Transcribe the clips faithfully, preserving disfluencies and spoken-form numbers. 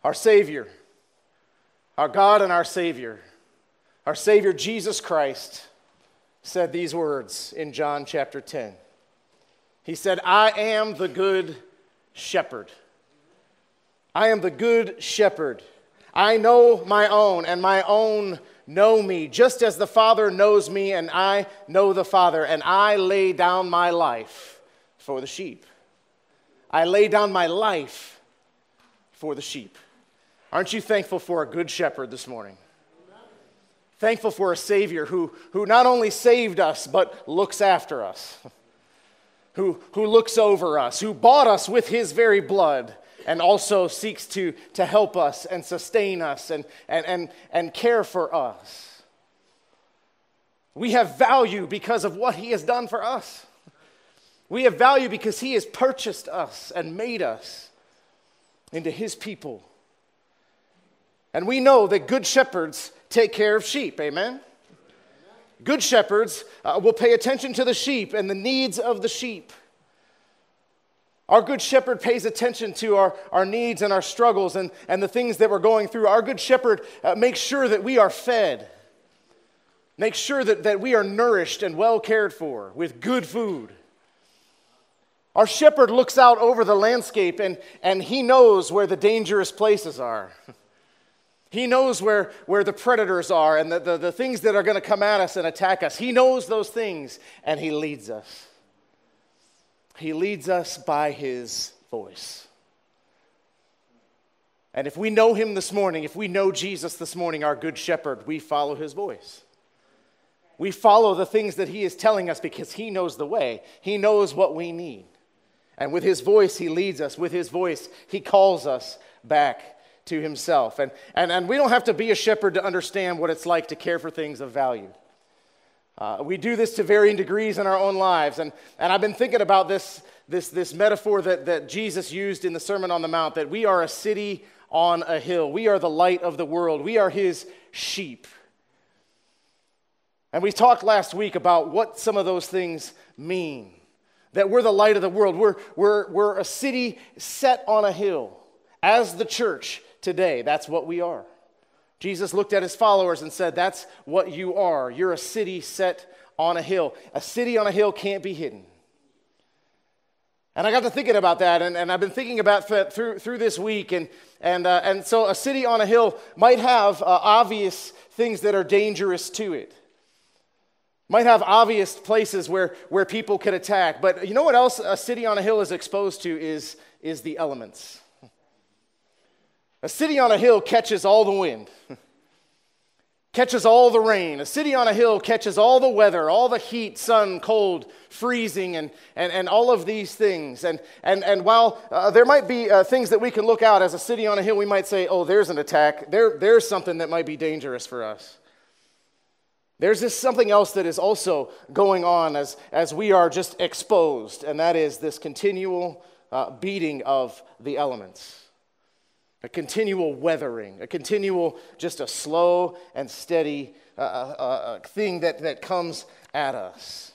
Our Savior, our God and our Savior, our Savior Jesus Christ said these words in John chapter ten. He said, I am the good shepherd. I am the good shepherd. I know my own, and my own know me, just as the Father knows me, and I know the Father, and I lay down my life for the sheep. I lay down my life for the sheep. Aren't you thankful for a good shepherd this morning? Thankful for a Savior who, who not only saved us, but looks after us, who, who looks over us, who bought us with his very blood, and also seeks to, to help us and sustain us and, and, and, and care for us. We have value because of what he has done for us. We have value because he has purchased us and made us into his people. And we know that good shepherds take care of sheep, amen? Good shepherds uh, will pay attention to the sheep and the needs of the sheep. Our good shepherd pays attention to our, our needs and our struggles and, and the things that we're going through. Our good shepherd uh, makes sure that we are fed, makes sure that, that we are nourished and well cared for with good food. Our shepherd looks out over the landscape and, and he knows where the dangerous places are. He knows where, where the predators are and the, the, the things that are going to come at us and attack us. He knows those things, and he leads us. He leads us by his voice. And if we know him this morning, if we know Jesus this morning, our good shepherd, we follow his voice. We follow the things that he is telling us because he knows the way. He knows what we need. And with his voice, he leads us. With his voice, he calls us back to himself. And, and, and we don't have to be a shepherd to understand what it's like to care for things of value. Uh, we do this to varying degrees in our own lives. And, and I've been thinking about this, this, this metaphor that, that Jesus used in the Sermon on the Mount, that we are a city on a hill. We are the light of the world. We are his sheep. And we talked last week about what some of those things mean. That we're the light of the world. We're, we're, we're a city set on a hill. As the church today, that's what we are. Jesus looked at his followers and said, that's what you are. You're a city set on a hill. A city on a hill can't be hidden. And I got to thinking about that, and, and I've been thinking about that through, through this week. And, and, uh, and so a city on a hill might have uh, obvious things that are dangerous to it. Might have obvious places where, where people could attack. But you know what else a city on a hill is exposed to is, is the elements. A city on a hill catches all the wind, catches all the rain. A city on a hill catches all the weather, all the heat, sun, cold, freezing, and, and, and all of these things. And, and, and while uh, there might be uh, things that we can look out as a city on a hill, we might say, oh, there's an attack. There, there's something that might be dangerous for us. There's this something else that is also going on as, as we are just exposed, and that is this continual uh, beating of the elements. A continual weathering, a continual, just a slow and steady uh, uh, uh, thing that, that comes at us.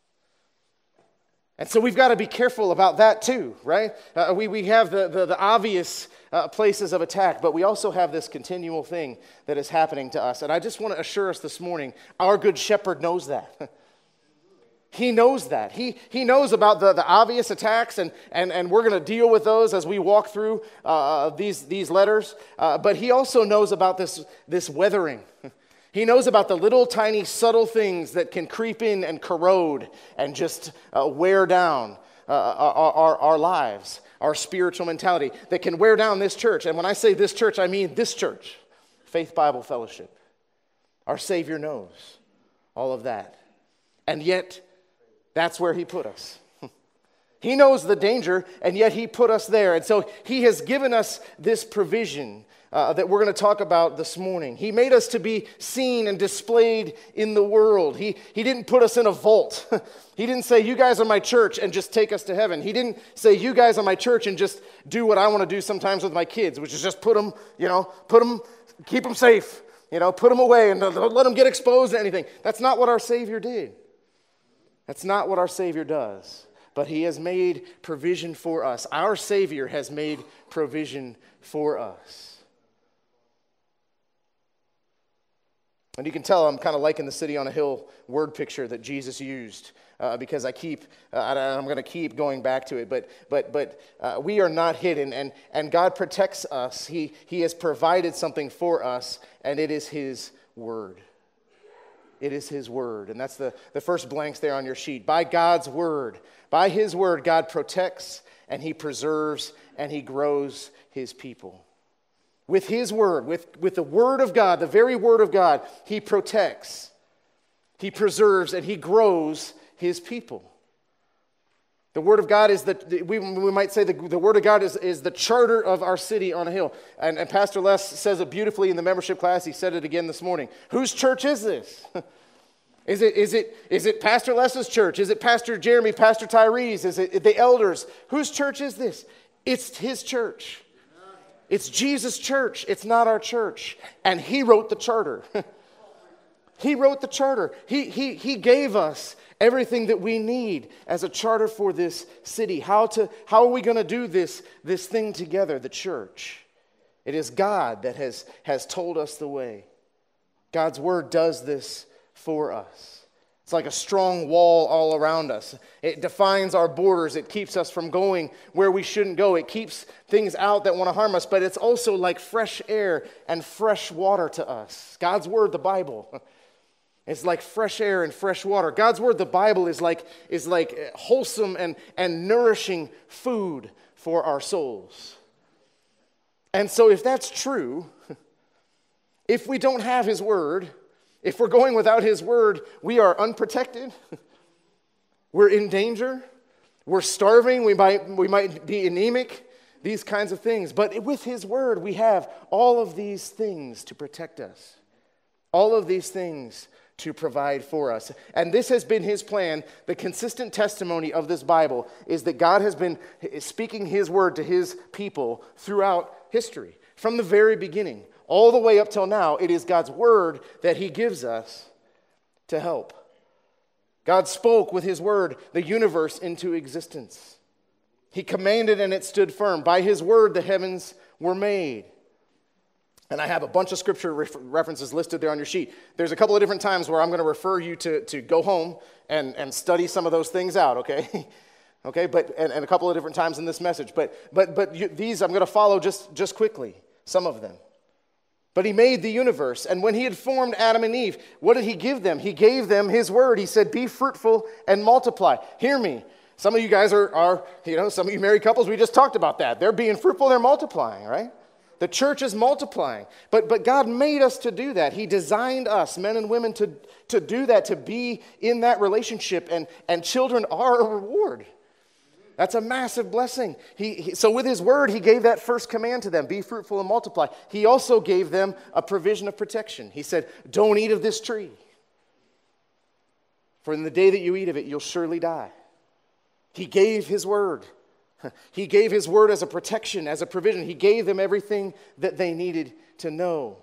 And so we've got to be careful about that too, right? Uh, we, we have the, the, the obvious uh, places of attack, but we also have this continual thing that is happening to us. And I just want to assure us this morning, our good shepherd knows that. He knows that. He, he knows about the, the obvious attacks, and, and, and we're going to deal with those as we walk through uh, these, these letters. Uh, but he also knows about this, this weathering. He knows about the little tiny subtle things that can creep in and corrode and just uh, wear down uh, our, our, our lives, our spiritual mentality, that can wear down this church. And when I say this church, I mean this church, Faith Bible Fellowship. Our Savior knows all of that. And yet, that's where he put us. He knows the danger, and yet he put us there. And so he has given us this provision uh, that we're going to talk about this morning. He made us to be seen and displayed in the world. He, he didn't put us in a vault. He didn't say, you guys are my church, and just take us to heaven. He didn't say, you guys are my church, and just do what I want to do sometimes with my kids, which is just put them, you know, put them, keep them safe, you know, put them away, and don't let them get exposed to anything. That's not what our Savior did. That's not what our Savior does, but he has made provision for us. Our Savior has made provision for us. And you can tell I'm kind of liking the city on a hill word picture that Jesus used uh, because I keep, uh, I'm going to keep going back to it. But but but uh, we are not hidden, and, and God protects us. He, he has provided something for us, and it is His word. It is His word. And that's the, the first blanks there on your sheet. By God's word, by His word, God protects, and He preserves, and He grows His people. With His word, with, with the word of God, the very word of God, He protects, He preserves, and He grows His people. The word of God is the, we, we might say the, the word of God is, is the charter of our city on a hill. And, and Pastor Les says it beautifully in the membership class. He said it again this morning. Whose church is this? Is it, is it, is it Pastor Les's church? Is it Pastor Jeremy, Pastor Tyrese? Is it the elders? Whose church is this? It's His church. It's Jesus' church. It's not our church. And He wrote the charter. He wrote the charter. He, he, he gave us everything that we need as a charter for this city. How to how are we going to do this, this thing together, the church? It is God that has, has told us the way. God's word does this for us. It's like a strong wall all around us. It defines our borders. It keeps us from going where we shouldn't go. It keeps things out that want to harm us, but it's also like fresh air and fresh water to us. God's word, the Bible, is like fresh air and fresh water. God's word, the Bible, is like, is like wholesome and, and nourishing food for our souls. And so if that's true, if we don't have His word, if we're going without His word, we are unprotected. We're in danger. We're starving. We might, we might be anemic. These kinds of things. But with His word, we have all of these things to protect us. All of these things to provide for us. And this has been His plan. The consistent testimony of this Bible is that God has been speaking His word to His people throughout history. From the very beginning. All the way up till now, it is God's word that He gives us to help. God spoke with His word the universe into existence. He commanded and it stood firm. By His word, the heavens were made. And I have a bunch of scripture ref- references listed there on your sheet. There's a couple of different times where I'm going to refer you to, to go home and, and study some of those things out, okay? okay, but and, and a couple of different times in this message. But but but you, these I'm going to follow just, just quickly, some of them. But He made the universe, and when He had formed Adam and Eve, what did He give them? He gave them His word. He said, be fruitful and multiply. Hear me. Some of you guys are, are, you know, some of you married couples, we just talked about that. They're being fruitful, they're multiplying, right? The church is multiplying. But but God made us to do that. He designed us, men and women, to, to do that, to be in that relationship, and, and children are a reward. That's a massive blessing. He, he, so with His word, He gave that first command to them, be fruitful and multiply. He also gave them a provision of protection. He said, don't eat of this tree. For in the day that you eat of it, you'll surely die. He gave His word. He gave His word as a protection, as a provision. He gave them everything that they needed to know.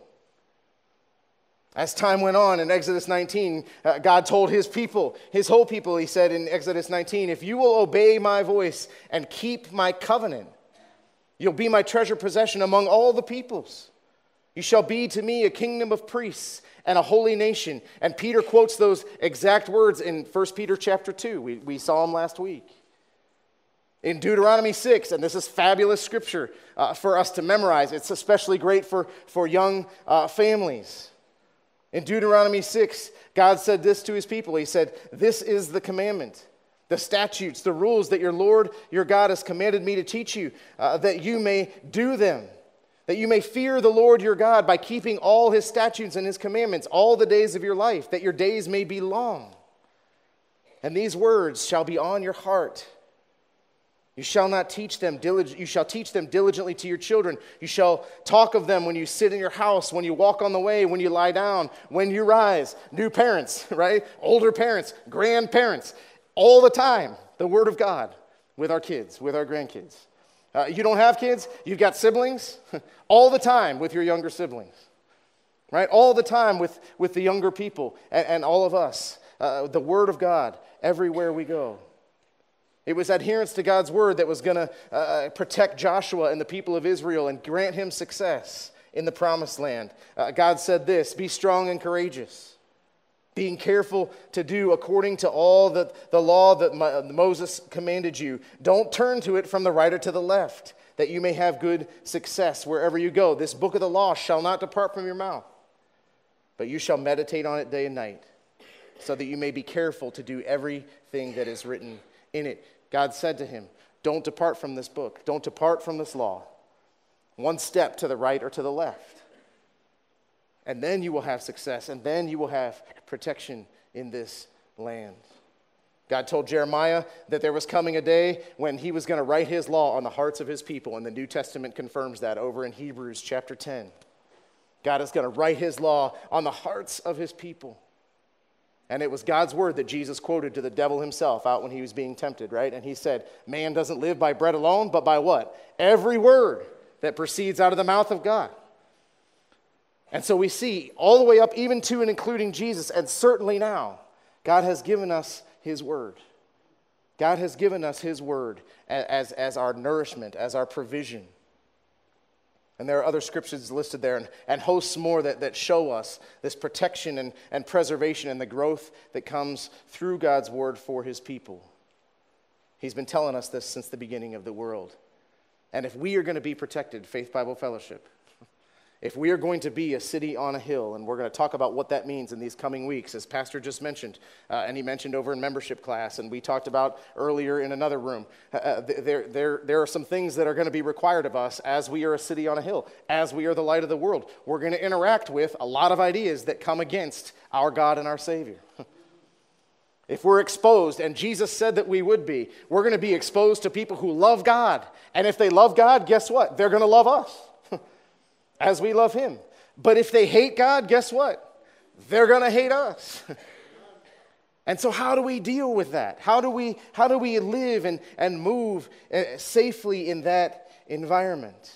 As time went on in Exodus nineteen, uh, God told His people, His whole people, He said in Exodus nineteen, if you will obey my voice and keep my covenant, you'll be my treasure possession among all the peoples. You shall be to me a kingdom of priests and a holy nation. And Peter quotes those exact words in First Peter chapter two. We, we saw them last week. In Deuteronomy six, and this is fabulous scripture uh, for us to memorize. It's especially great for, for young uh, families. In Deuteronomy six, God said this to His people. He said, this is the commandment, the statutes, the rules that your Lord, your God, has commanded me to teach you, uh, that you may do them, that you may fear the Lord your God by keeping all His statutes and His commandments all the days of your life, that your days may be long. And these words shall be on your heart. You shall not teach them dilig- you shall teach them diligently to your children. You shall talk of them when you sit in your house, when you walk on the way, when you lie down, when you rise. New parents, right? Older parents, grandparents, all the time, the word of God with our kids, with our grandkids. Uh, you don't have kids, you've got siblings, all the time with your younger siblings, right? All the time with, with the younger people and, and all of us. Uh, the word of God everywhere we go. It was adherence to God's word that was going to uh, protect Joshua and the people of Israel and grant him success in the promised land. Uh, God said this, be strong and courageous, being careful to do according to all the, the law that Mo- Moses commanded you. Don't turn to it from the right or to the left, that you may have good success wherever you go. This book of the law shall not depart from your mouth, but you shall meditate on it day and night, so that you may be careful to do everything that is written in it. God said to him, don't depart from this book. Don't depart from this law. One step to the right or to the left. And then you will have success, and then you will have protection in this land. God told Jeremiah that there was coming a day when he was going to write his law on the hearts of his people, and the New Testament confirms that over in Hebrews chapter ten. God is going to write his law on the hearts of his people. And it was God's word that Jesus quoted to the devil himself out when he was being tempted, right? And he said, man doesn't live by bread alone, but by what? Every word that proceeds out of the mouth of God. And so we see all the way up even to and including Jesus, and certainly now, God has given us his word. God has given us his word as, as our nourishment, as our provision. And there are other scriptures listed there and, and hosts more that, that show us this protection and, and preservation and the growth that comes through God's word for his people. He's been telling us this since the beginning of the world. And if we are going to be protected, Faith Bible Fellowship, if we are going to be a city on a hill, and we're going to talk about what that means in these coming weeks, as Pastor just mentioned, uh, and he mentioned over in membership class, and we talked about earlier in another room, uh, there, there, there are some things that are going to be required of us as we are a city on a hill, as we are the light of the world. We're going to interact with a lot of ideas that come against our God and our Savior. If we're exposed, and Jesus said that we would be, we're going to be exposed to people who love God. And if they love God, guess what? They're going to love us. As we love him. But if they hate God, guess what? They're going to hate us. And so how do we deal with that? How do we, how do we live and, and move uh, safely in that environment?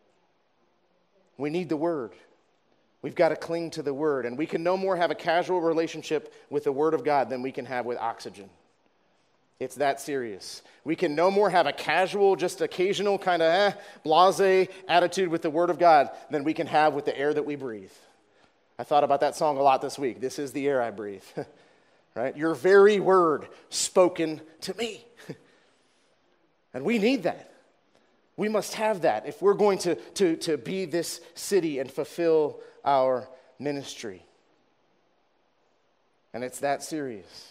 We need the word. We've got to cling to the word. And we can no more have a casual relationship with the word of God than we can have with oxygen. It's that serious. We can no more have a casual, just occasional kind of eh, blasé attitude with the Word of God than we can have with the air that we breathe. I thought about that song a lot this week. This is the air I breathe. Right? Your very word spoken to me. And we need that. We must have that if we're going to, to, to be this city and fulfill our ministry. And it's that serious.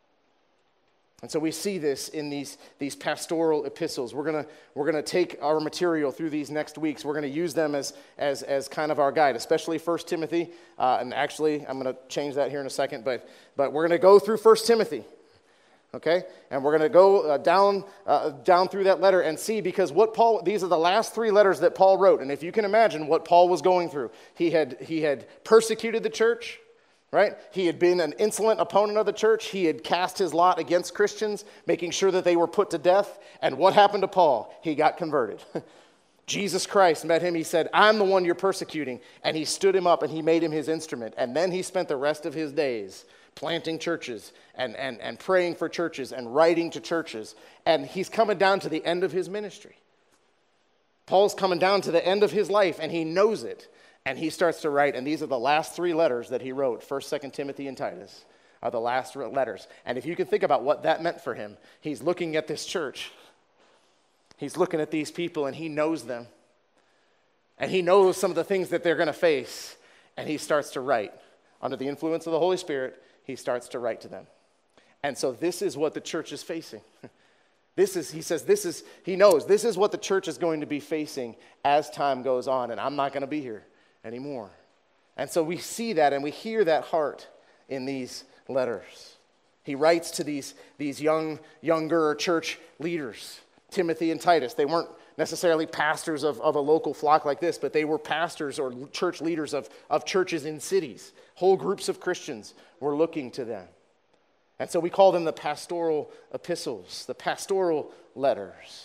And so we see this in these, these pastoral epistles. We're going we're gonna take our material through these next weeks. We're going to use them as, as, as kind of our guide, especially First Timothy. Uh, and actually, I'm going to change that here in a second. But, but we're going to go through First Timothy, okay? And we're going to go uh, down, uh, down through that letter and see, because what Paul, these are the last three letters that Paul wrote. And if you can imagine what Paul was going through, he had, he had persecuted the church. Right? He had been an insolent opponent of the church. He had cast his lot against Christians, making sure that they were put to death. And what happened to Paul? He got converted. Jesus Christ met him. He said, I'm the one you're persecuting. And he stood him up and he made him his instrument. And then he spent the rest of his days planting churches and, and, and praying for churches and writing to churches. And he's coming down to the end of his ministry. Paul's coming down to the end of his life, and he knows it. And he starts to write, and these are the last three letters that he wrote, First, Second Timothy, and Titus, are the last letters. And if you can think about what that meant for him, he's looking at this church. He's looking at these people, and he knows them. And he knows some of the things that they're going to face. And he starts to write. Under the influence of the Holy Spirit, he starts to write to them. And so this is what the church is facing. This is, he says, this is, he knows, this is what the church is going to be facing as time goes on. And I'm not going to be here anymore. And so we see that and we hear that heart in these letters. He writes to these, these young, younger church leaders, Timothy and Titus. They weren't necessarily pastors of, of a local flock like this, but they were pastors or church leaders of, of churches in cities. Whole groups of Christians were looking to them. And so we call them the pastoral epistles, the pastoral letters.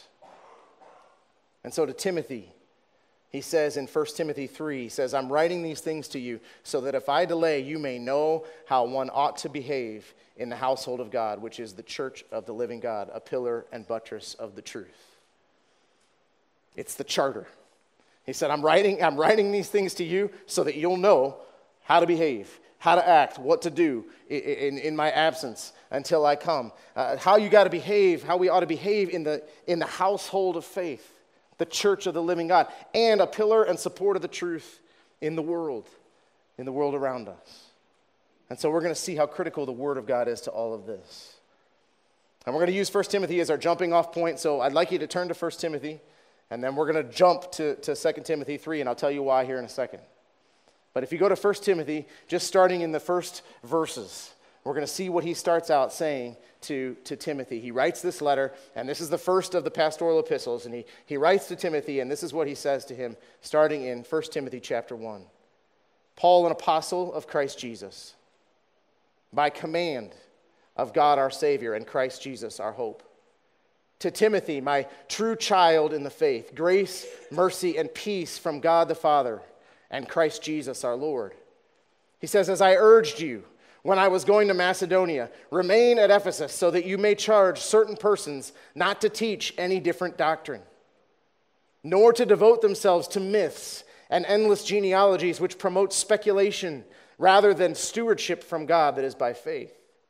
And so to Timothy, he says in First Timothy three, he says, I'm writing these things to you so that if I delay, you may know how one ought to behave in the household of God, which is the church of the living God, a pillar and buttress of the truth. It's the charter. He said, I'm writing, I'm writing these things to you so that you'll know how to behave, how to act, what to do in, in, in my absence until I come. Uh, how you got to behave, how we ought to behave in the, in the household of faith, the church of the living God, and a pillar and support of the truth in the world, in the world around us. And so we're going to see how critical the Word of God is to all of this. And we're going to use First Timothy as our jumping off point, so I'd like you to turn to First Timothy, and then we're going to jump to, to Second Timothy three, and I'll tell you why here in a second. But if you go to First Timothy, just starting in the first verses, we're going to see what he starts out saying to, to Timothy. He writes this letter, and this is the first of the pastoral epistles, and he, he writes to Timothy, and this is what he says to him, starting in First Timothy chapter one. Paul, an apostle of Christ Jesus, by command of God our Savior and Christ Jesus our hope. To Timothy, my true child in the faith, grace, mercy, and peace from God the Father and Christ Jesus our Lord. He says, as I urged you when I was going to Macedonia, remain at Ephesus so that you may charge certain persons not to teach any different doctrine, nor to devote themselves to myths and endless genealogies which promote speculation rather than stewardship from God that is by faith.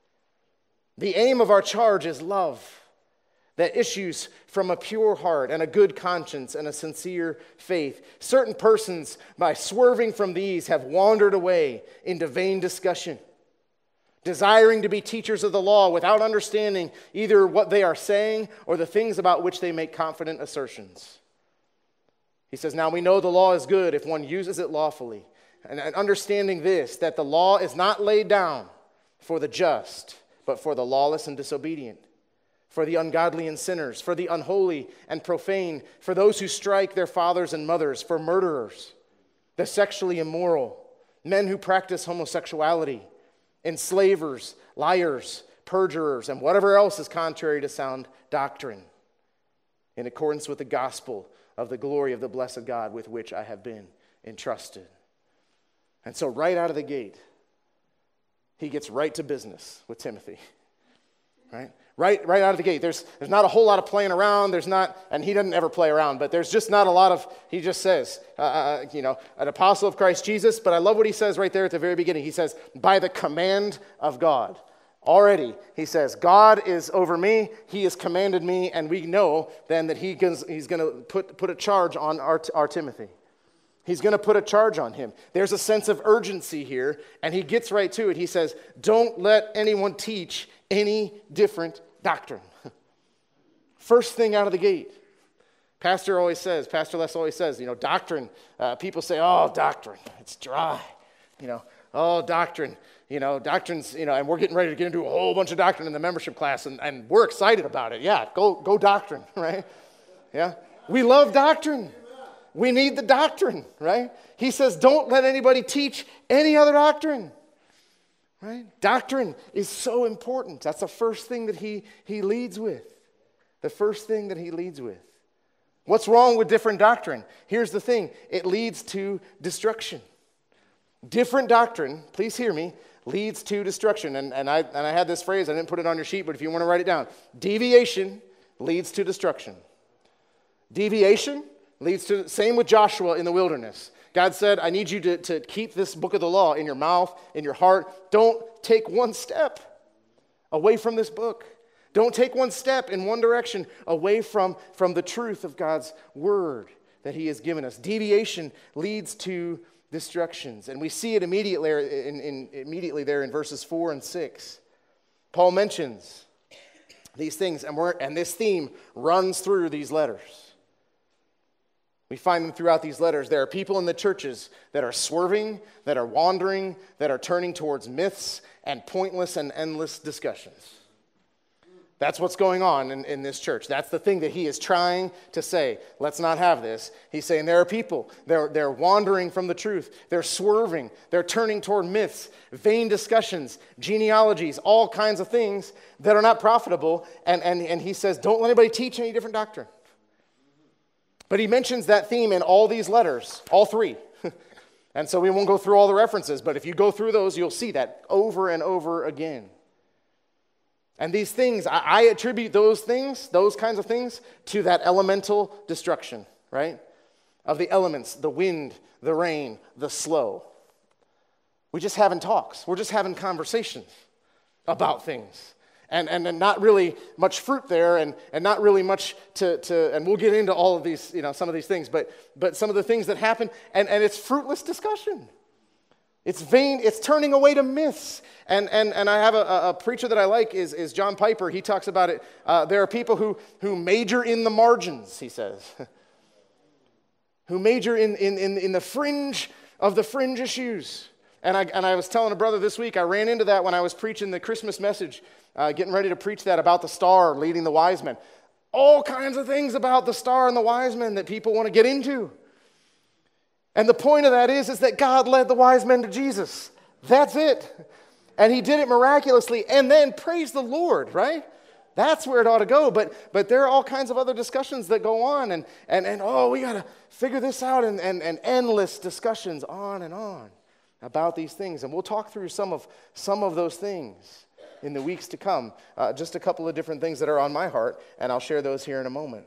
The aim of our charge is love that issues from a pure heart and a good conscience and a sincere faith. Certain persons, by swerving from these, have wandered away into vain discussion, desiring to be teachers of the law without understanding either what they are saying or the things about which they make confident assertions. He says, now we know the law is good if one uses it lawfully. And understanding this, that the law is not laid down for the just, but for the lawless and disobedient, for the ungodly and sinners, for the unholy and profane, for those who strike their fathers and mothers, for murderers, the sexually immoral, men who practice homosexuality, enslavers, liars, perjurers, and whatever else is contrary to sound doctrine, in accordance with the gospel of the glory of the blessed God with which I have been entrusted. And so right out of the gate, he gets right to business with Timothy, right? Right, right out of the gate. There's, there's not a whole lot of playing around. There's not, and he doesn't ever play around, but there's just not a lot of, he just says, uh, uh, you know, an apostle of Christ Jesus, but I love what he says right there at the very beginning. He says, by the command of God. Already, he says, God is over me, he has commanded me, and we know then that he can, he's going to put, put a charge on our, our Timothy. He's going to put a charge on him. There's a sense of urgency here, and he gets right to it. He says, don't let anyone teach any different doctrine. First thing out of the gate. Pastor always says, Pastor Les always says, you know, doctrine, uh, people say, oh, doctrine, it's dry. You know, oh, doctrine, you know, doctrines, you know, and we're getting ready to get into a whole bunch of doctrine in the membership class, and, and we're excited about it. Yeah, go, go doctrine, right? Yeah, we love doctrine. We need the doctrine, right? He says, don't let anybody teach any other doctrine, right? Doctrine is so important. That's the first thing that he, he leads with. The first thing that he leads with. What's wrong with different doctrine? Here's the thing. It leads to destruction. Different doctrine, please hear me, leads to destruction. And, and, I, and I had this phrase, I didn't put it on your sheet, but if you want to write it down. Deviation leads to destruction. Deviation leads to, same with Joshua in the wilderness. God said, I need you to, to keep this book of the law in your mouth, in your heart. Don't take one step away from this book. Don't take one step in one direction away from, from the truth of God's word that he has given us. Deviation leads to destructions. And we see it immediately, in, in, immediately there in verses four and six. Paul mentions these things, and, we're, and this theme runs through these letters. We find them throughout these letters. There are people in the churches that are swerving, that are wandering, that are turning towards myths and pointless and endless discussions. That's what's going on in, in this church. That's the thing that he is trying to say. Let's not have this. He's saying there are people, they're, they're wandering from the truth. They're swerving. They're turning toward myths, vain discussions, genealogies, all kinds of things that are not profitable. And, and, and he says, don't let anybody teach any different doctrine. But he mentions that theme in all these letters, all three. And so we won't go through all the references, but if you go through those, you'll see that over and over again. And these things, I, I attribute those things, those kinds of things, to that elemental destruction, right? of the elements, the wind, the rain, the slow. We just having talks. We're just having conversations about things. And, and and not really much fruit there, and, and not really much to, to, and we'll get into all of these, you know, some of these things, but but some of the things that happen, and, and it's fruitless discussion. It's vain, it's turning away to myths. And and and I have a, a preacher that I like is, is John Piper. He talks about it. Uh, there are people who, who major in the margins, he says. who major in, in, in, in the fringe of the fringe issues. And I, and I was telling a brother this week, I ran into that when I was preaching the Christmas message, uh, getting ready to preach that about the star leading the wise men. All kinds of things about the star and the wise men that people want to get into. And the point of that is, is that God led the wise men to Jesus. That's it. And he did it miraculously. And then praise the Lord, right? That's where it ought to go. But but there are all kinds of other discussions that go on. And, and, and oh, we got to figure this out. And, and, and endless discussions on and on about these things. And we'll talk through some of some of those things in the weeks to come. Uh, just a couple of different things that are on my heart. And I'll share those here in a moment.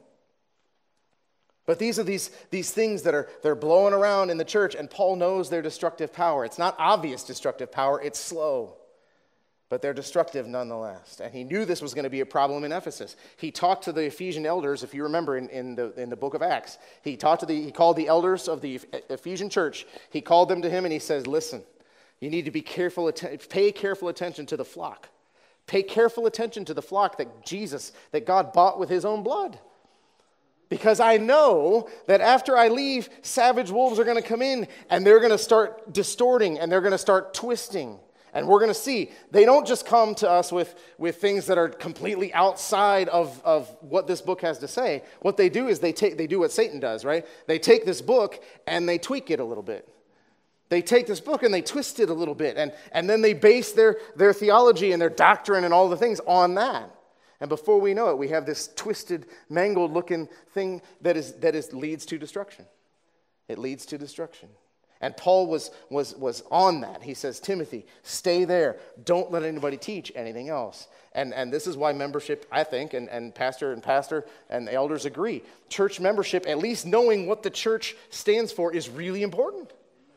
But these are these, these things that are they're blowing around in the church, and Paul knows their destructive power. It's not obvious destructive power, it's slow. But they're destructive nonetheless. And he knew this was going to be a problem in Ephesus. He talked to the Ephesian elders, if you remember in, in, the, in the book of Acts. He talked to the he called the elders of the Ephesian church. He called them to him and he says, listen, you need to be careful, pay careful attention to the flock. Pay careful attention to the flock that Jesus, that God bought with his own blood. Because I know that after I leave, savage wolves are going to come in and they're going to start distorting and they're going to start twisting. And we're going to see, they don't just come to us with, with things that are completely outside of, of what this book has to say. What they do is they take they do what Satan does, right? They take this book and they tweak it a little bit. They take this book and they twist it a little bit. And, and then they base their, their theology and their doctrine and all the things on that. And before we know it, we have this twisted, mangled-looking thing that is that is leads to destruction. It leads to destruction. And Paul was was was on that. He says, Timothy, stay there. Don't let anybody teach anything else. And and this is why membership, I think, and, and pastor and pastor and the elders agree, church membership, at least knowing what the church stands for, is really important.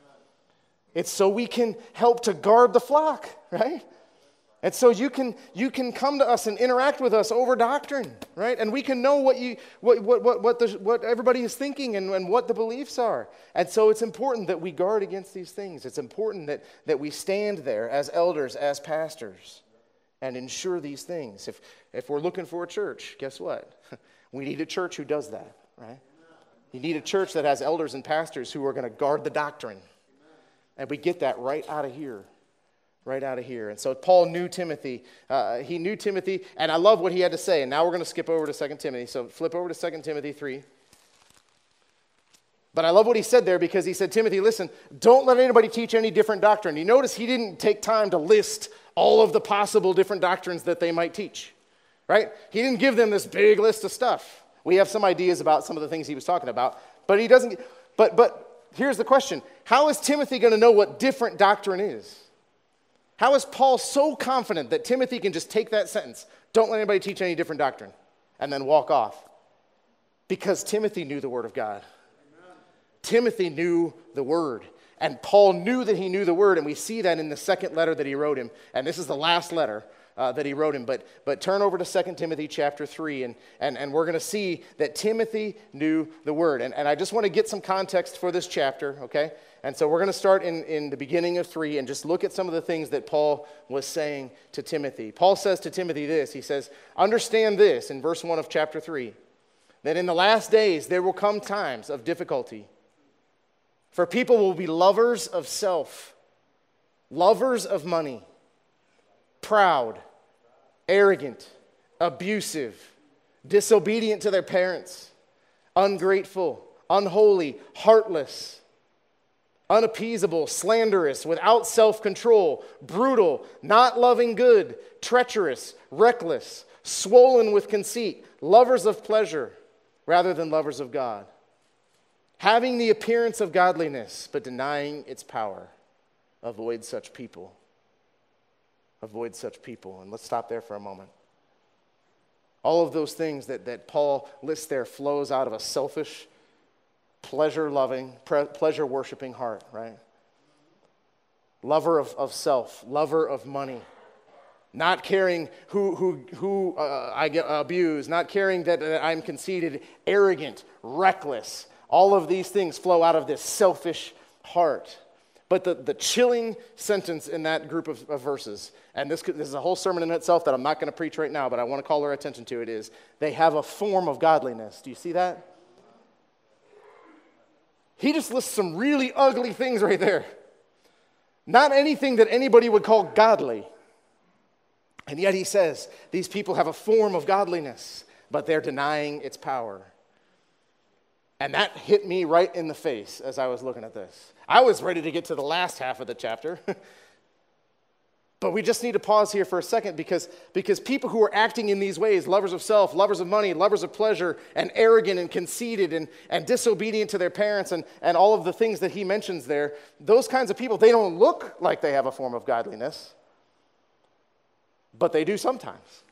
It's so we can help to guard the flock, right? And so you can you can come to us and interact with us over doctrine, right? And we can know what you what what what what, the, what everybody is thinking and, and what the beliefs are. And so it's important that we guard against these things. It's important that that we stand there as elders, as pastors, and ensure these things. If if we're looking for a church, guess what? We need a church who does that, right? You need a church that has elders and pastors who are going to guard the doctrine. And we get that right out of here. Right out of here. And so Paul knew Timothy. Uh, he knew Timothy, and I love what he had to say. And now we're going to skip over to Second Timothy. So flip over to Second Timothy three. But I love what he said there because he said, Timothy, listen, don't let anybody teach any different doctrine. You notice he didn't take time to list all of the possible different doctrines that they might teach. Right? He didn't give them this big list of stuff. We have some ideas about some of the things he was talking about, but he doesn't. But but here's the question. How is Timothy going to know what different doctrine is? How is Paul so confident that Timothy can just take that sentence, don't let anybody teach any different doctrine, and then walk off? Because Timothy knew the Word of God. Amen. Timothy knew the Word. And Paul knew that he knew the Word, and we see that in the second letter that he wrote him. And this is the last letter uh, that he wrote him. But, but turn over to Second Timothy chapter three, and, and, and we're going to see that Timothy knew the Word. And, and I just want to get some context for this chapter, okay? And so we're going to start in, in the beginning of three and just look at some of the things that Paul was saying to Timothy. Paul says to Timothy this. He says, understand this in verse one of chapter three, that in the last days there will come times of difficulty. For people will be lovers of self, lovers of money, proud, arrogant, abusive, disobedient to their parents, ungrateful, unholy, heartless, unappeasable, slanderous, without self-control, brutal, not loving good, treacherous, reckless, swollen with conceit, lovers of pleasure rather than lovers of God, having the appearance of godliness but denying its power. Avoid such people. Avoid such people. And let's stop there for a moment. All of those things that, that Paul lists there flows out of a selfish, pleasure-loving, pre- pleasure-worshiping heart, right? Lover of, of self, lover of money, not caring who who who uh, I get abused, not caring that uh, I'm conceited, arrogant, reckless. All of these things flow out of this selfish heart. But the, the chilling sentence in that group of, of verses, and this, this is a whole sermon in itself that I'm not going to preach right now, but I want to call our attention to it, is they have a form of godliness. Do you see that? He just lists some really ugly things right there. Not anything that anybody would call godly. And yet he says, these people have a form of godliness, but they're denying its power. And that hit me right in the face as I was looking at this. I was ready to get to the last half of the chapter. But we just need to pause here for a second because, because people who are acting in these ways, lovers of self, lovers of money, lovers of pleasure, and arrogant and conceited and, and disobedient to their parents and, and all of the things that he mentions there, those kinds of people, they don't look like they have a form of godliness, but they do sometimes.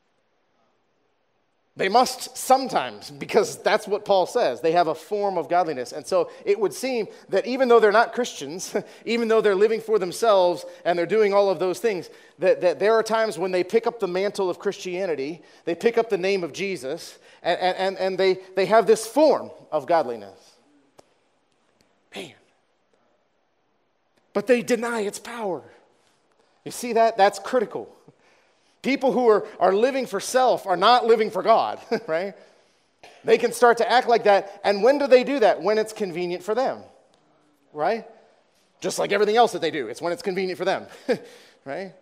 They must sometimes, because that's what Paul says. They have a form of godliness. And so it would seem that even though they're not Christians, even though they're living for themselves and they're doing all of those things, that, that there are times when they pick up the mantle of Christianity, they pick up the name of Jesus, and, and, and they, they have this form of godliness. Man. But they deny its power. You see that? That's critical. People who are, are living for self are not living for God, right? They can start to act like that. And when do they do that? When it's convenient for them, right? Just like everything else that they do. It's when it's convenient for them, right?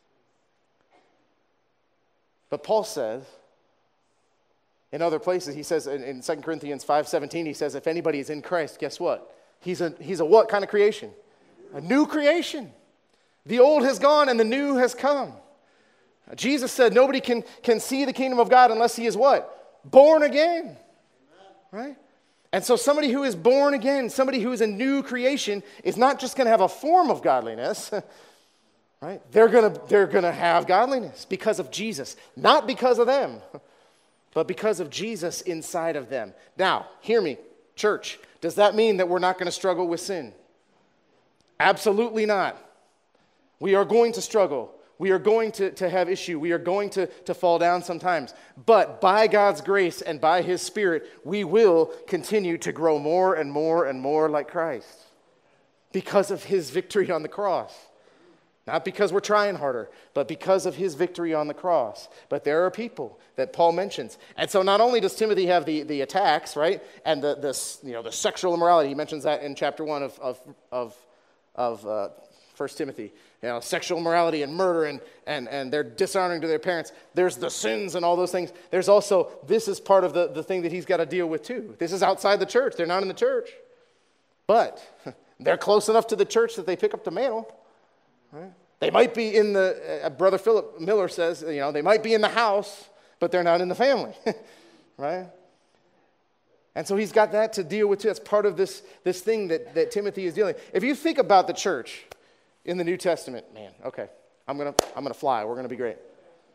But Paul says, in other places, he says in, in Second Corinthians five seventeen, he says, if anybody is in Christ, guess what? He's a, he's a what kind of creation? A new creation. The old has gone and the new has come. Jesus said nobody can, can see the kingdom of God unless he is what? Born again. Right? And so somebody who is born again, somebody who is a new creation, is not just going to have a form of godliness. Right? They're going to they're going to have godliness because of Jesus. Not because of them, but because of Jesus inside of them. Now, hear me, church. Does that mean that we're not going to struggle with sin? Absolutely not. We are going to struggle. We are going to, to have issue. We are going to, to fall down sometimes. But by God's grace and by his Spirit, we will continue to grow more and more and more like Christ because of his victory on the cross. Not because we're trying harder, but because of his victory on the cross. But there are people that Paul mentions. And so not only does Timothy have the, the attacks, right, and the, the, you know, the sexual immorality, he mentions that in chapter one of, of, of, of uh, First Timothy, you know, sexual immorality and murder and, and, and they're dishonoring to their parents. There's the sins and all those things. There's also, this is part of the, the thing that he's got to deal with too. This is outside the church. They're not in the church. But they're close enough to the church that they pick up the mantle. Right? They might be in the, uh, Brother Philip Miller says, you know, they might be in the house, but they're not in the family. Right? And so he's got that to deal with too. That's part of this, this thing that, that Timothy is dealing with. If you think about the church in the New Testament, man, okay, I'm gonna I'm gonna fly. We're gonna be great.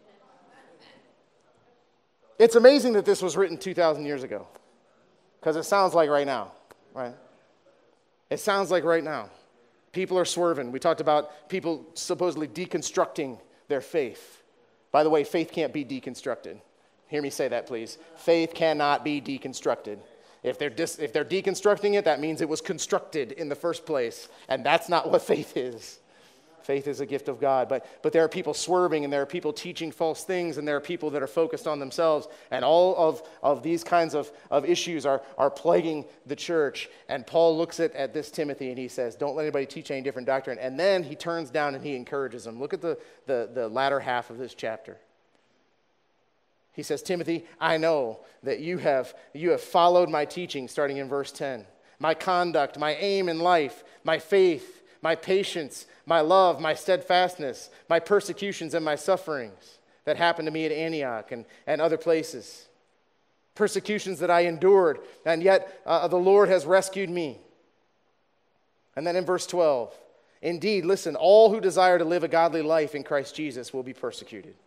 It's amazing that this was written two thousand years ago, because it sounds like right now, right? It sounds like right now. People are swerving. We talked about people supposedly deconstructing their faith. By the way, faith can't be deconstructed. Hear me say that, please. Faith cannot be deconstructed. If they're, dis, if they're deconstructing it, that means it was constructed in the first place. And that's not what faith is. Faith is a gift of God. But, but there are people swerving, and there are people teaching false things, and there are people that are focused on themselves. And all of, of these kinds of, of issues are, are plaguing the church. And Paul looks at, at this Timothy, and he says, don't let anybody teach any different doctrine. And then he turns down and he encourages them. Look at the, the, the latter half of this chapter. He says, Timothy, I know that you have, you have followed my teaching, starting in verse ten. My conduct, my aim in life, my faith, my patience, my love, my steadfastness, my persecutions and my sufferings that happened to me at Antioch and, and other places. Persecutions that I endured, and yet uh, the Lord has rescued me. And then in verse twelve, indeed, listen, all who desire to live a godly life in Christ Jesus will be persecuted.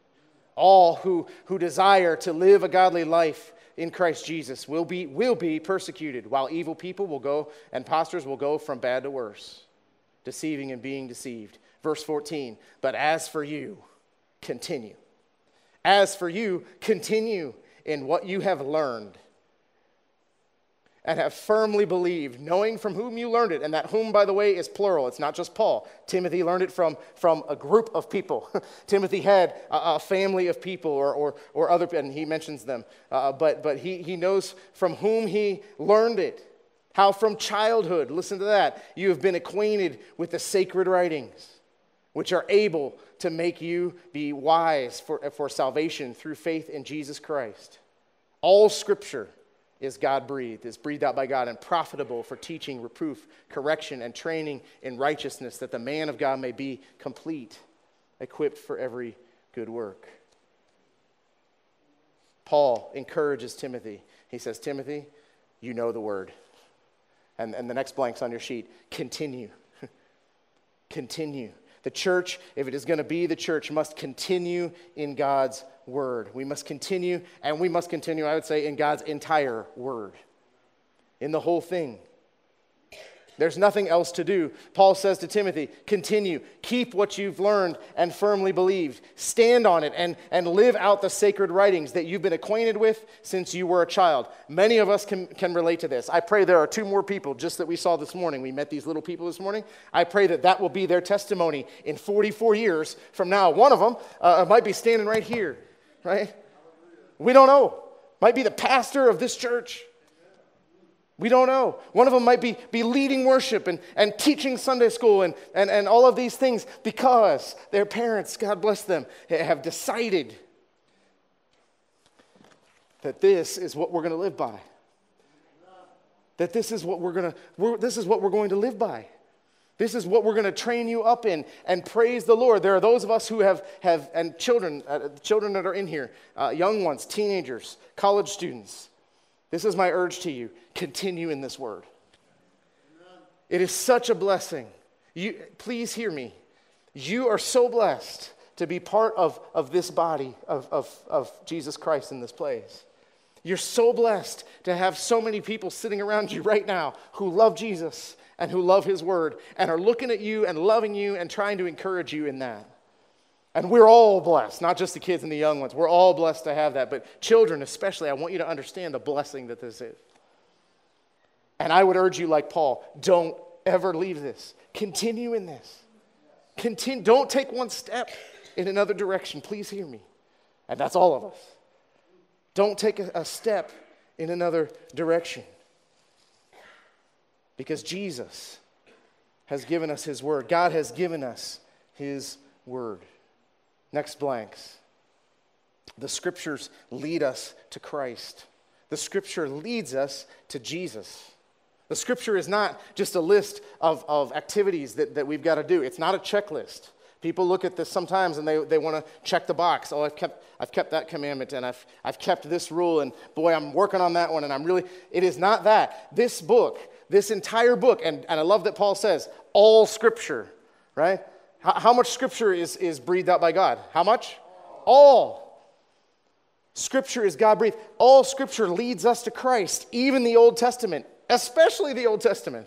All who, who desire to live a godly life in Christ Jesus will be, will be persecuted, while evil people will go, and impostors will go from bad to worse, deceiving and being deceived. Verse fourteen, but as for you, continue. As for you, continue in what you have learned and have firmly believed, knowing from whom you learned it, and that whom, by the way, is plural. It's not just Paul. Timothy learned it from, from a group of people. Timothy had a, a family of people or, or, or other, and he mentions them. Uh, but but he, he knows from whom he learned it. How from childhood, listen to that, you have been acquainted with the sacred writings, which are able to make you be wise for, for salvation through faith in Jesus Christ. All Scripture is God-breathed, is breathed out by God, and profitable for teaching, reproof, correction, and training in righteousness, that the man of God may be complete, equipped for every good work. Paul encourages Timothy. He says, Timothy, you know the word. And, and the next blank's on your sheet. Continue. Continue. The church, if it is going to be the church, must continue in God's word. We must continue, and we must continue, I would say, in God's entire word, in the whole thing. There's nothing else to do. Paul says to Timothy, continue, keep what you've learned and firmly believed. Stand on it and, and live out the sacred writings that you've been acquainted with since you were a child. Many of us can, can relate to this. I pray there are two more people just that we saw this morning. We met these little people this morning. I pray that that will be their testimony in forty-four years from now. One of them uh, might be standing right here, right? We don't know. Might be the pastor of this church. We don't know. One of them might be, be leading worship and, and teaching Sunday school and, and, and all of these things because their parents, God bless them, have decided that this is what we're going to live by. That this is what we're going to we're, this is what we're going to live by. This is what we're going to train you up in, and praise the Lord. There are those of us who have, have and children, uh, children that are in here, uh, young ones, teenagers, college students. This is my urge to you. Continue in this word. It is such a blessing. You, please hear me. You are so blessed to be part of, of this body of, of, of Jesus Christ in this place. You're so blessed to have so many people sitting around you right now who love Jesus and who love his word and are looking at you and loving you and trying to encourage you in that. And we're all blessed, not just the kids and the young ones. We're all blessed to have that. But children especially, I want you to understand the blessing that this is. And I would urge you, like Paul, don't ever leave this. Continue in this. Continue. Don't take one step in another direction. Please hear me. And that's all of us. Don't take a, a step in another direction. Because Jesus has given us his word. God has given us his word. Next blanks. The scriptures lead us to Christ. The scripture leads us to Jesus. The scripture is not just a list of, of activities that, that we've got to do. It's not a checklist. People look at this sometimes and they, they want to check the box. Oh, I've kept I've kept that commandment and I've I've kept this rule and boy, I'm working on that one and I'm really, it is not that. This book, this entire book, and, and I love that Paul says, all scripture, right? How, how much scripture is, is breathed out by God? How much? All. Scripture is God-breathed. All scripture leads us to Christ, even the Old Testament, especially the Old Testament.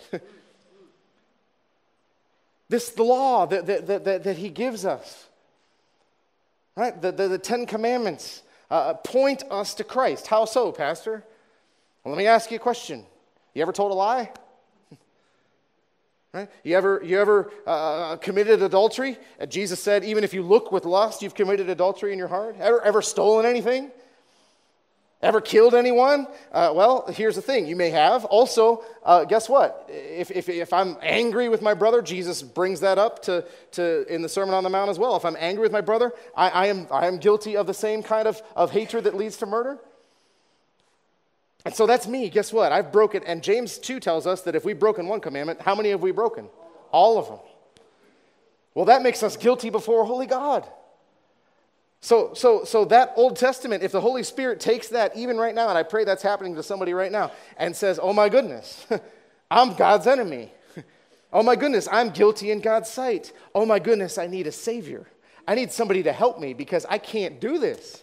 This, the law that, that, that, that he gives us, right? The, the, the Ten Commandments uh, point us to Christ. How so, Pastor? Well, let me ask you a question. You ever told a lie? Right? You ever, you ever uh, committed adultery? And Jesus said, even if you look with lust, you've committed adultery in your heart. Ever, ever stolen anything? Ever killed anyone? Uh, well, here's the thing. You may have. Also, uh, guess what? If, if, if I'm angry with my brother, Jesus brings that up to, to in the Sermon on the Mount as well. If I'm angry with my brother, I, I, am, I am guilty of the same kind of, of hatred that leads to murder. And so that's me. Guess what? I've broken. And James two tells us that if we've broken one commandment, how many have we broken? All of them. Well, that makes us guilty before holy God. So, so, so that Old Testament, if the Holy Spirit takes that even right now, and I pray that's happening to somebody right now, and says, oh my goodness, I'm God's enemy. Oh my goodness, I'm guilty in God's sight. Oh my goodness, I need a Savior. I need somebody to help me because I can't do this.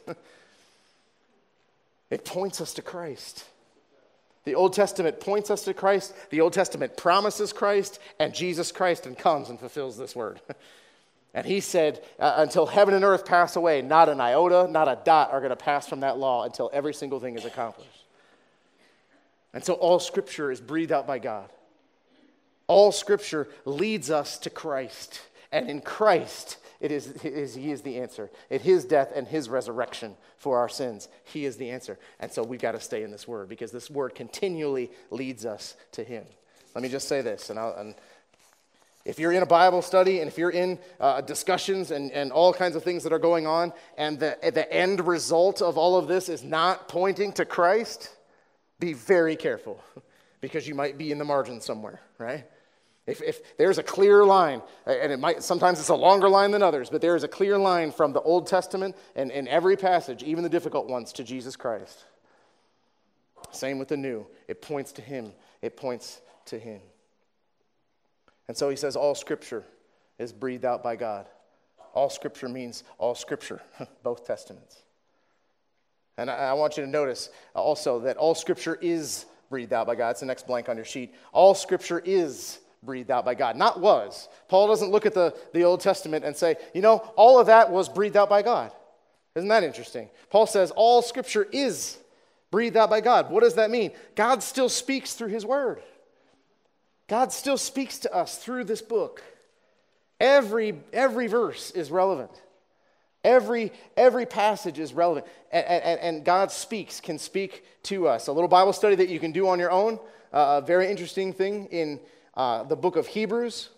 It points us to Christ. The Old Testament points us to Christ. The Old Testament promises Christ, and Jesus Christ and comes and fulfills this word. And he said, uh, until heaven and earth pass away, not an iota, not a dot are going to pass from that law until every single thing is accomplished. And so all Scripture is breathed out by God. All Scripture leads us to Christ. And in Christ, it is, it is He is the answer. At His death and His resurrection for our sins, He is the answer. And so we've got to stay in this Word because this Word continually leads us to Him. Let me just say this, and I'll... And if you're in a Bible study and if you're in uh, discussions and, and all kinds of things that are going on, and the, the end result of all of this is not pointing to Christ, be very careful because you might be in the margin somewhere, right? If, if there's a clear line, and it might sometimes it's a longer line than others, but there is a clear line from the Old Testament and in every passage, even the difficult ones, to Jesus Christ. Same with the New. It points to Him. It points to Him. And so he says all Scripture is breathed out by God. All Scripture means all Scripture, both Testaments. And I, I want you to notice also that all Scripture is breathed out by God. It's the next blank on your sheet. All Scripture is breathed out by God, not was. Paul doesn't look at the, the Old Testament and say, you know, all of that was breathed out by God. Isn't that interesting? Paul says all Scripture is breathed out by God. What does that mean? God still speaks through His Word. God still speaks to us through this book. Every, every verse is relevant. Every, every passage is relevant. And, and, and God speaks, can speak to us. A little Bible study that you can do on your own. Uh, a very interesting thing in uh, the book of Hebrews,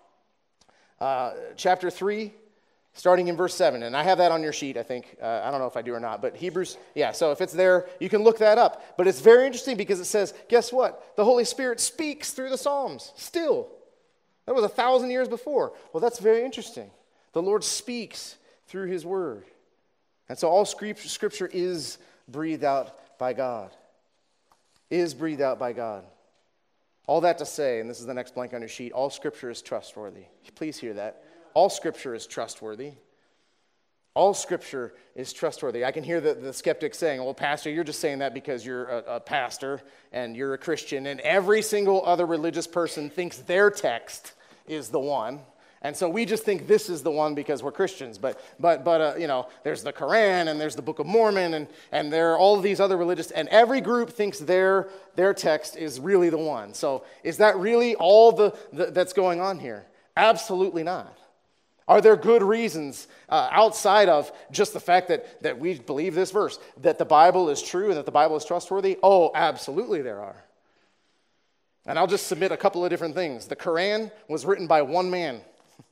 uh, chapter three, starting in verse seven. And I have that on your sheet, I think. Uh, I don't know if I do or not. But Hebrews, yeah, so if it's there, you can look that up. But it's very interesting because it says, guess what? The Holy Spirit speaks through the Psalms still. That was a thousand years before. Well, that's very interesting. The Lord speaks through His Word. And so all Scripture is breathed out by God. Is breathed out by God. All that to say, and this is the next blank on your sheet, all Scripture is trustworthy. Please hear that. All Scripture is trustworthy. All Scripture is trustworthy. I can hear the, the skeptics saying, well, Pastor, you're just saying that because you're a, a pastor and you're a Christian, and every single other religious person thinks their text is the one. And so we just think this is the one because we're Christians. But, but, but uh, you know, there's the Quran and there's the Book of Mormon and, and there are all of these other religious, and every group thinks their, their text is really the one. So is that really all the, the that's going on here? Absolutely not. Are there good reasons uh, outside of just the fact that, that we believe this verse, that the Bible is true and that the Bible is trustworthy? Oh, absolutely there are. And I'll just submit a couple of different things. The Quran was written by one man.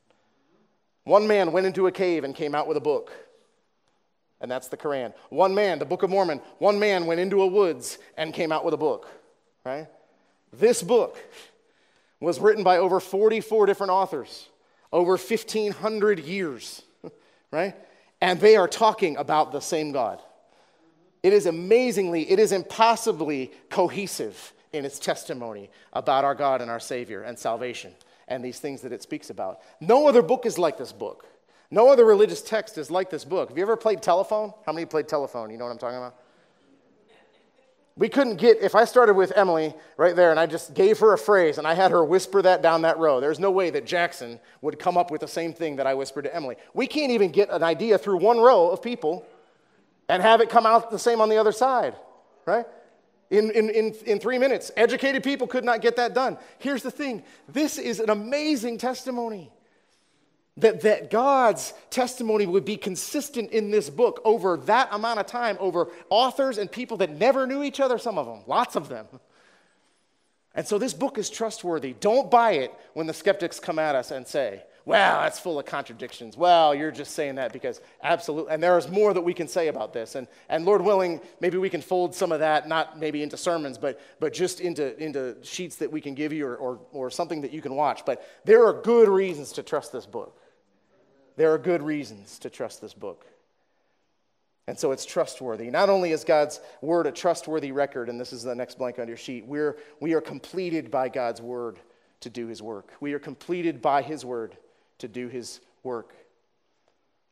One man went into a cave and came out with a book. And that's the Quran. One man, the Book of Mormon, one man went into a woods and came out with a book. Right? This book was written by over forty-four different authors. Over fifteen hundred years, right? And they are talking about the same God. It is amazingly, it is impossibly cohesive in its testimony about our God and our Savior and salvation and these things that it speaks about. No other book is like this book. No other religious text is like this book. Have you ever played telephone? How many played telephone? You know what I'm talking about? We couldn't get, if I started with Emily right there and I just gave her a phrase and I had her whisper that down that row, there's no way that Jackson would come up with the same thing that I whispered to Emily. We can't even get an idea through one row of people and have it come out the same on the other side, right? In, in, in, in three minutes. Educated people could not get that done. Here's the thing. This is an amazing testimony. That, that God's testimony would be consistent in this book over that amount of time, over authors and people that never knew each other, some of them, lots of them. And so this book is trustworthy. Don't buy it when the skeptics come at us and say, well, that's full of contradictions. Well, you're just saying that because absolutely, and there's more that we can say about this. And, and Lord willing, maybe we can fold some of that, not maybe into sermons, but, but just into, into sheets that we can give you or, or, or something that you can watch. But there are good reasons to trust this book. There are good reasons to trust this book. And so it's trustworthy. Not only is God's word a trustworthy record, and this is the next blank on your sheet, we're, we are completed by God's word to do His work. We are completed by His word to do His work.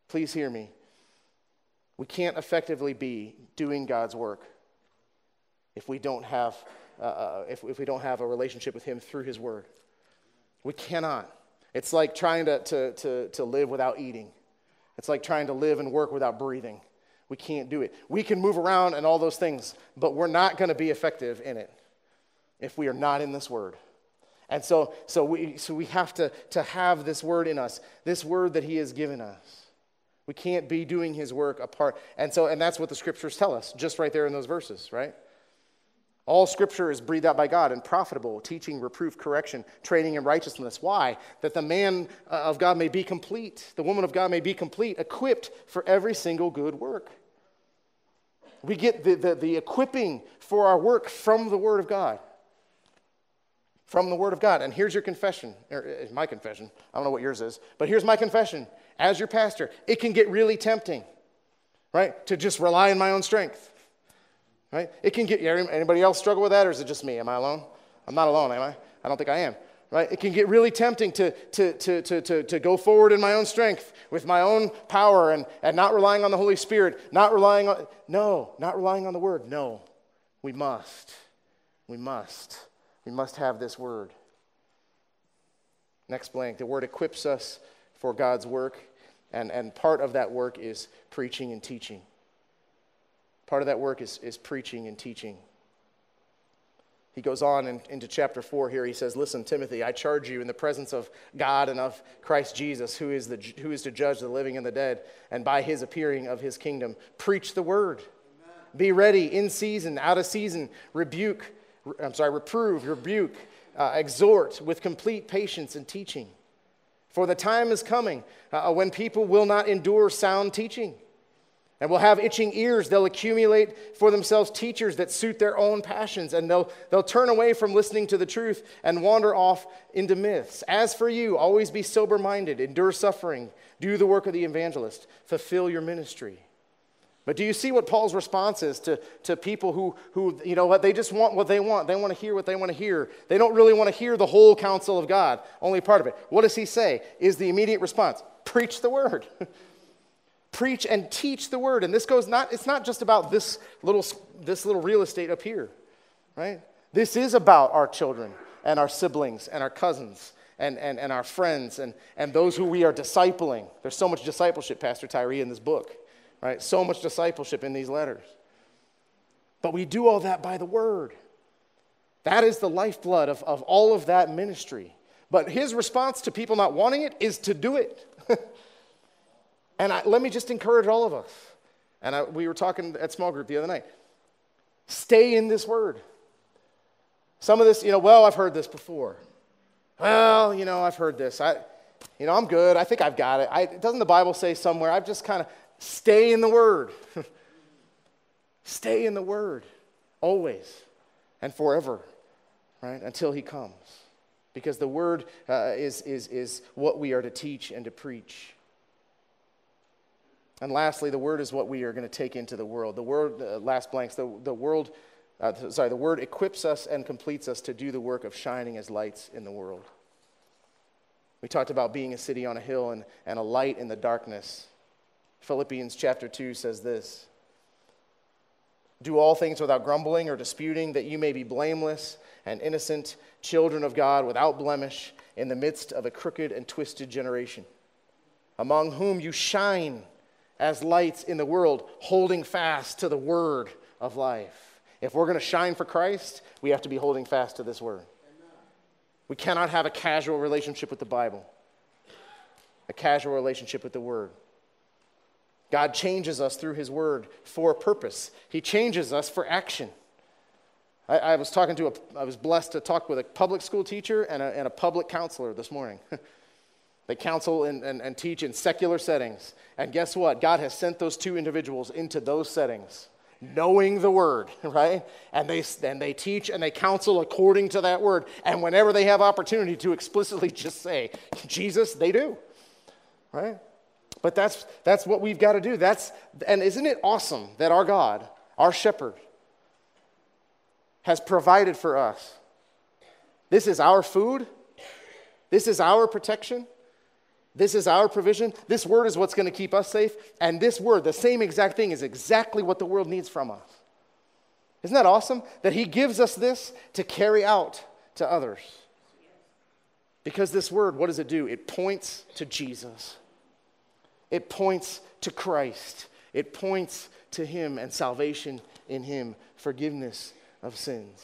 please hear me. We can't effectively be doing God's work if we don't have uh, if, if we don't have a relationship with him through his word. We cannot. It's like trying to, to, to, to live without eating. It's like trying to live and work without breathing. We can't do it. We can move around and all those things, but we're not going to be effective in it if we are not in this word. And so, so we so we have to, to have this word in us, this word that he has given us. We can't be doing his work apart. And so, and that's what the scriptures tell us, just right there in those verses, right? All scripture is breathed out by God and profitable, teaching, reproof, correction, training in righteousness. Why? That the man of God may be complete, the woman of God may be complete, equipped for every single good work. We get the, the, the equipping for our work from the Word of God. From the Word of God. And here's your confession, or my confession. I don't know what yours is, but here's my confession. As your pastor, it can get really tempting, right, to just rely on my own strength. Right? It can get, anybody else struggle with that, or is it just me? Am I alone? I'm not alone, am I? I don't think I am. Right? It can get really tempting to, to, to, to, to, to go forward in my own strength, with my own power, and, and not relying on the Holy Spirit, not relying on, no, not relying on the Word. No, we must. We must. We must have this Word. Next blank. The Word equips us for God's work, and, and part of that work is preaching and teaching. Part of that work is, is preaching and teaching. He goes on in, into chapter four here. He says, listen, Timothy, I charge you in the presence of God and of Christ Jesus, who is, the, who is to judge the living and the dead, and by his appearing of his kingdom, preach the word. Amen. Be ready in season, out of season, rebuke, I'm sorry, reprove, rebuke, uh, exhort with complete patience and teaching. For the time is coming uh, when people will not endure sound teaching, and will have itching ears. They'll accumulate for themselves teachers that suit their own passions, and they'll, they'll turn away from listening to the truth and wander off into myths. As for you, always be sober-minded, endure suffering, do the work of the evangelist, fulfill your ministry. But do you see what Paul's response is to, to people who, who, you know what, they just want what they want. They want to hear what they want to hear. They don't really want to hear the whole counsel of God, only part of it. What does he say? Is the immediate response, preach the word. Preach and teach the word. And this goes not, it's not just about this little, this little real estate up here, right? This is about our children and our siblings and our cousins and, and, and our friends and, and those who we are discipling. There's so much discipleship, Pastor Tyree, in this book, right? So much discipleship in these letters. But we do all that by the word. That is the lifeblood of, of all of that ministry. But his response to people not wanting it is to do it. And I, let me just encourage all of us. And I, we were talking at small group the other night. Stay in this word. Some of this, you know, well, I've heard this before. Well, you know, I've heard this. I, you know, I'm good. I think I've got it. I, doesn't the Bible say somewhere? I've just kind of stay in the word. Stay in the word. Always and forever, right? Until he comes. Because the word uh, is, is, is what we are to teach and to preach. And lastly, the word is what we are going to take into the world. The word, uh, last blanks, the, the world, uh, sorry, the word equips us and completes us to do the work of shining as lights in the world. We talked about being a city on a hill and, and a light in the darkness. Philippians chapter two says this, do all things without grumbling or disputing, that you may be blameless and innocent, children of God without blemish, in the midst of a crooked and twisted generation, among whom you shine as lights in the world, holding fast to the word of life. If we're going to shine for Christ, we have to be holding fast to this word. Amen. We cannot have a casual relationship with the Bible, a casual relationship with the word. God changes us through his word for a purpose. He changes us for action. I, I was talking to a, I was blessed to talk with a public school teacher and a, and a public counselor this morning. They counsel and, and, and teach in secular settings. And guess what? God has sent those two individuals into those settings, knowing the word, right? And they, and they teach and they counsel according to that word. And whenever they have opportunity to explicitly just say, Jesus, they do, right? But that's, that's what we've got to do. That's, and isn't it awesome that our God, our shepherd, has provided for us? This is our food. This is our protection. This is our provision. This word is what's going to keep us safe. And this word, the same exact thing, is exactly what the world needs from us. Isn't that awesome? That he gives us this to carry out to others. Because this word, what does it do? It points to Jesus. It points to Christ. It points to him and salvation in him, forgiveness of sins.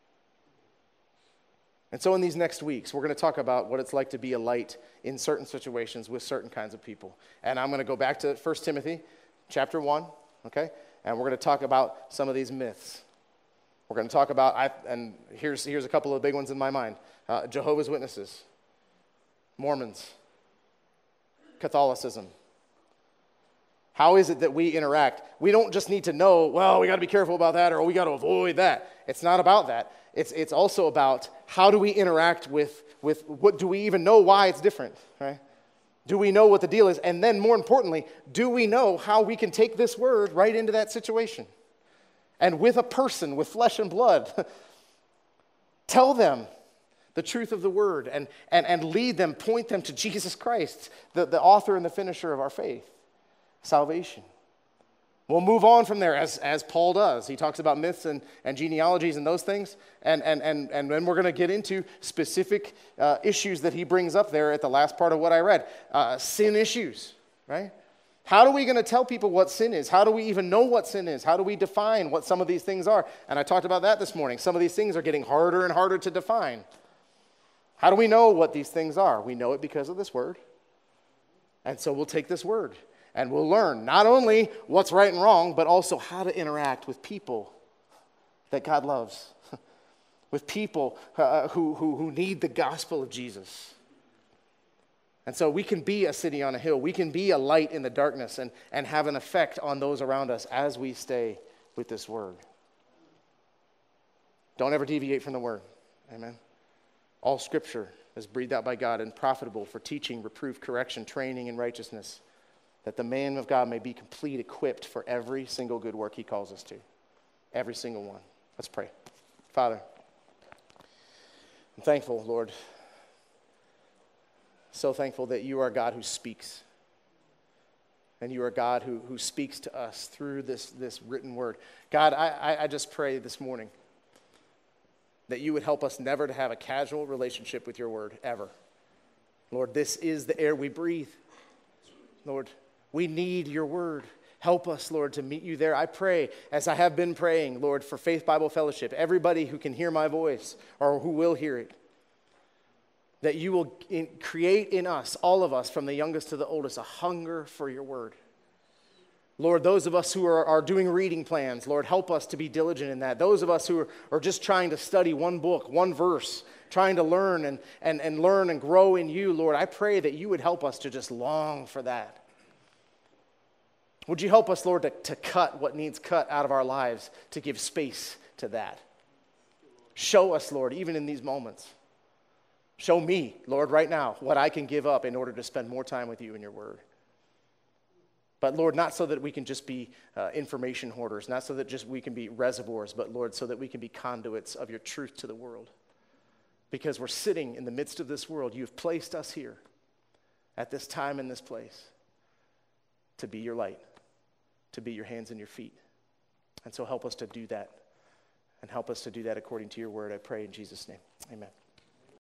And so in these next weeks, we're going to talk about what it's like to be a light in certain situations with certain kinds of people. And I'm going to go back to First Timothy chapter one, okay? And we're going to talk about some of these myths. We're going to talk about, I, and here's, here's a couple of big ones in my mind. Uh, Jehovah's Witnesses, Mormons, Catholicism. How is it that we interact? We don't just need to know, well, we got to be careful about that, or we got to avoid that. It's not about that. It's, it's also about how do we interact with, with what, do we even know why it's different, right? Do we know what the deal is? And then more importantly, do we know how we can take this word right into that situation? And with a person, with flesh and blood, tell them the truth of the word and, and, and lead them, point them to Jesus Christ, the, the author and the finisher of our faith, salvation. We'll move on from there, as, as Paul does. He talks about myths and, and genealogies and those things, and, and, and, and then we're going to get into specific uh, issues that he brings up there at the last part of what I read. Uh, sin issues, right? How are we going to tell people what sin is? How do we even know what sin is? How do we define what some of these things are? And I talked about that this morning. Some of these things are getting harder and harder to define. How do we know what these things are? We know it because of this word. And so we'll take this word and we'll learn not only what's right and wrong, but also how to interact with people that God loves, with people uh, who, who, who need the gospel of Jesus. And so we can be a city on a hill. We can be a light in the darkness and, and have an effect on those around us as we stay with this word. Don't ever deviate from the word. Amen. All scripture is breathed out by God and profitable for teaching, reproof, correction, training in righteousness, that the man of God may be complete, equipped for every single good work he calls us to. Every single one. Let's pray. Father, I'm thankful, Lord. So thankful that you are a God who speaks. And you are a God who, who speaks to us through this, this written word. God, I, I just pray this morning that you would help us never to have a casual relationship with your word, ever. Lord, this is the air we breathe. Lord, we need your word. Help us, Lord, to meet you there. I pray, as I have been praying, Lord, for Faith Bible Fellowship, everybody who can hear my voice or who will hear it, that you will in, create in us, all of us, from the youngest to the oldest, a hunger for your word. Lord, those of us who are, are doing reading plans, Lord, help us to be diligent in that. Those of us who are, are just trying to study one book, one verse, trying to learn and, and, and learn and grow in you, Lord, I pray that you would help us to just long for that. Would you help us, Lord, to, to cut what needs cut out of our lives to give space to that? Show us, Lord, even in these moments. Show me, Lord, right now, what I can give up in order to spend more time with you in your word. But Lord, not so that we can just be uh, information hoarders, not so that just we can be reservoirs, but Lord, so that we can be conduits of your truth to the world. Because we're sitting in the midst of this world. You've placed us here at this time in this place to be your light, to be your hands and your feet. And so help us to do that, and help us to do that according to your word, I pray in Jesus' name. Amen.